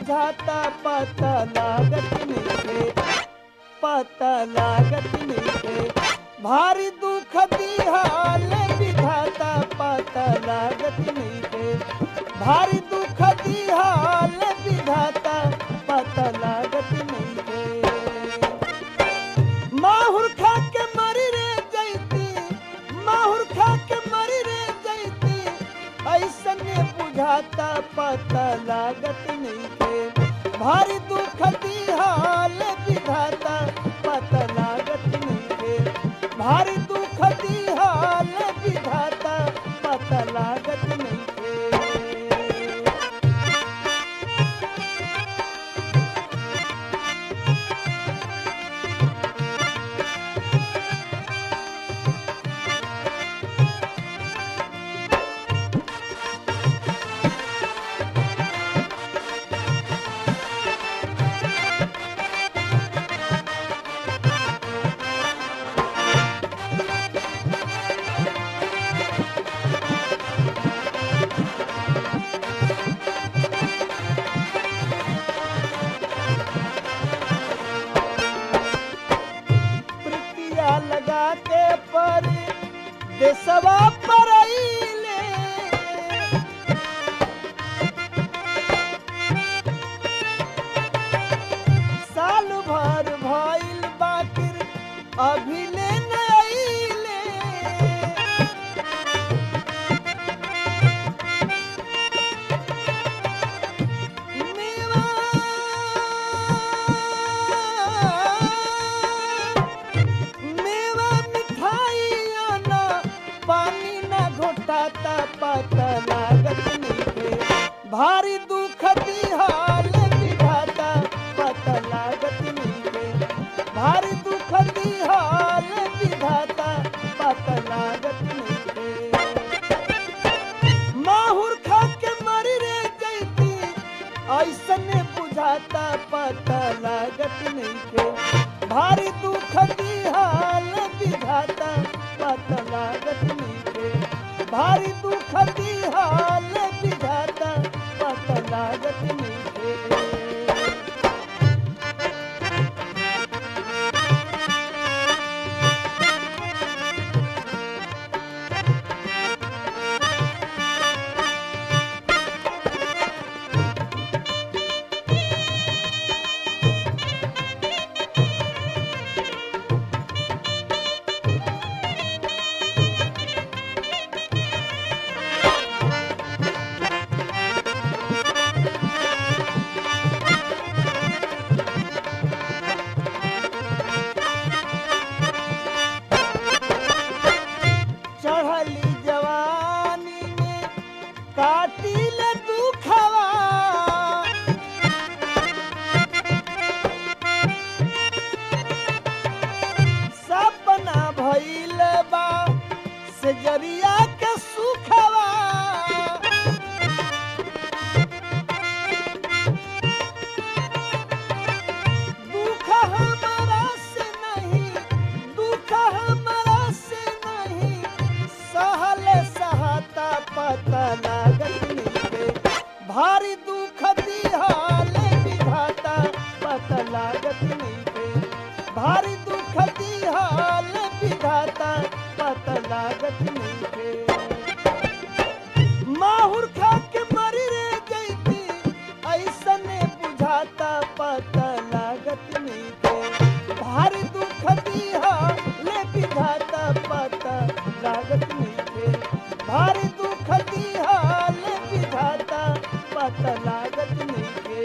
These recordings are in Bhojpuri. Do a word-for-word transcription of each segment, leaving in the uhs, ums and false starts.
बुझाता पता लागत नइखे पता लागत नइखे भारी दुख दिहाल विधाता पता लागत नइखे भारी दुख दिहाल विधाता पता लागत नइखे माहुर खा के मरी रे जैती माहुर खा के मरी रे जैती ऐसने बुझाता पता लागत नइखे भारी दुख दिहाल विधाता पता लागत नइखे भारी दुख दिहाल विधाता पता लागत नइखे लगा के पर देसवा परइले साल भर भइल बाकिर अभिले न आइले मेवा पानी न घोटाता पता लागत नइखे भारी दुख दिहाल विधाता पता लागत नइखे भारी दुख दिहाल विधाता पता लागत नइखे माहुर खा के मरी रे जैती ऐसने बुझाता पता लागत नइखे भारी दुख दिहाल विधाता पता लागत नइखे भारी दुख दिहाल विधाता पता लागत नइखे चढ़ली जवानी में काटिल दुखवा सपना भइल बा से जरिया के सुखवा दुख हमारा से नहीं दुख हमारा से नहीं सहल सहता पता लागत नइखे भारी दुख दिहाल विधाता पता लागत नइखे भारी दुख दिहाल विधाता पता लागत नइखे माहुर खा के मरी रे जैती ऐसने बुझाता पता लागत नइखे भारी दुख दिहाल विधाता पता लागत नइखे भारी दुख दिहाल विधाता पता लागत नइखे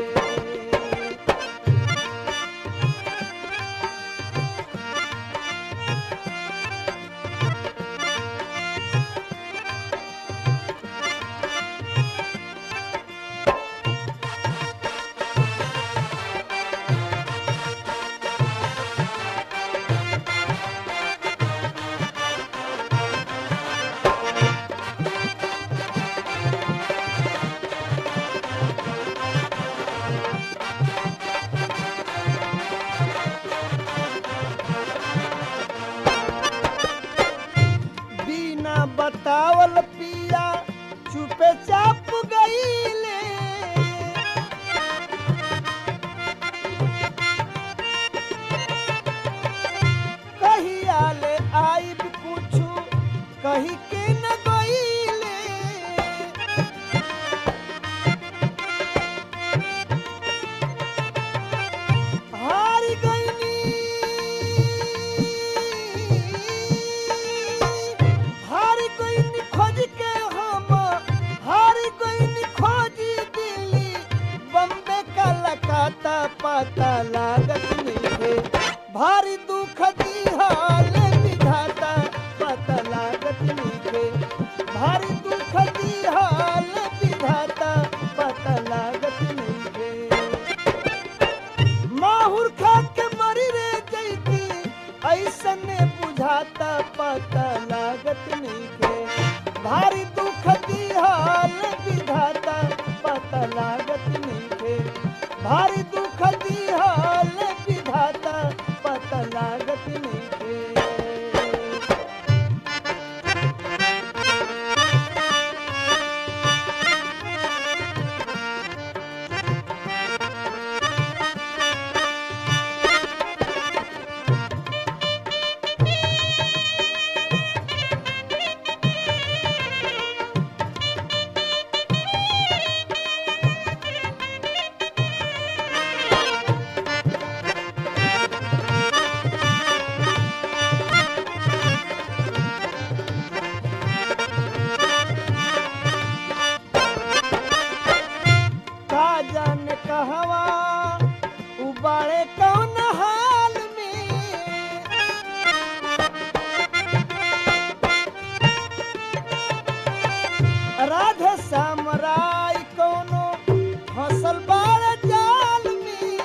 पता लागत नइखे भारी दुख दिहाल विधाता पता लागत नइखे भारी दुख दिहाल विधाता पता लागत नइखे माहुर खा के मरी रे जैती ऐसने बुझाता पता लागत नइखे भारी दुख दिहाल विधाता पता लागत नइखे भारी दुख दिहाल विधाता पता लागत नइखे जाने कहवा उबाड़े कौन हाल में राधे सामराय कोनो फसल बाड़ जाल में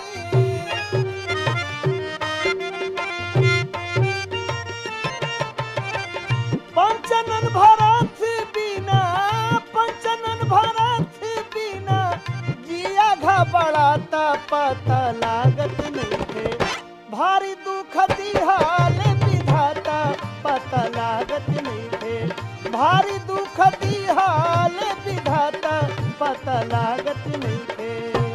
पंचनन भरत बिना पंचनन भरत बिना जिया घबराता पता लागत नइखे भारी दुख दिहाल विधाता पता लागत नइखे भारी दुख दिहाल विधाता पता लागत नइखे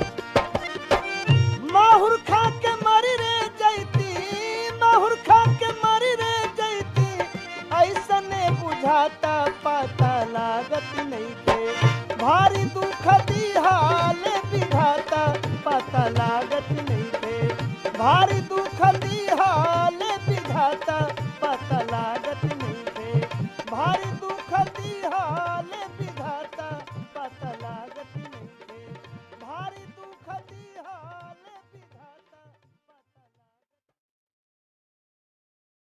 माहुर खा के मरी रे जैती माहुर खा के मरी रे जैती ऐसने बुझाता पता लागत नइखे भारी दुख दिहाल विधाता पता लागत नइखे भारी दुख दिहाल विधाता पता लागत नइखे भारी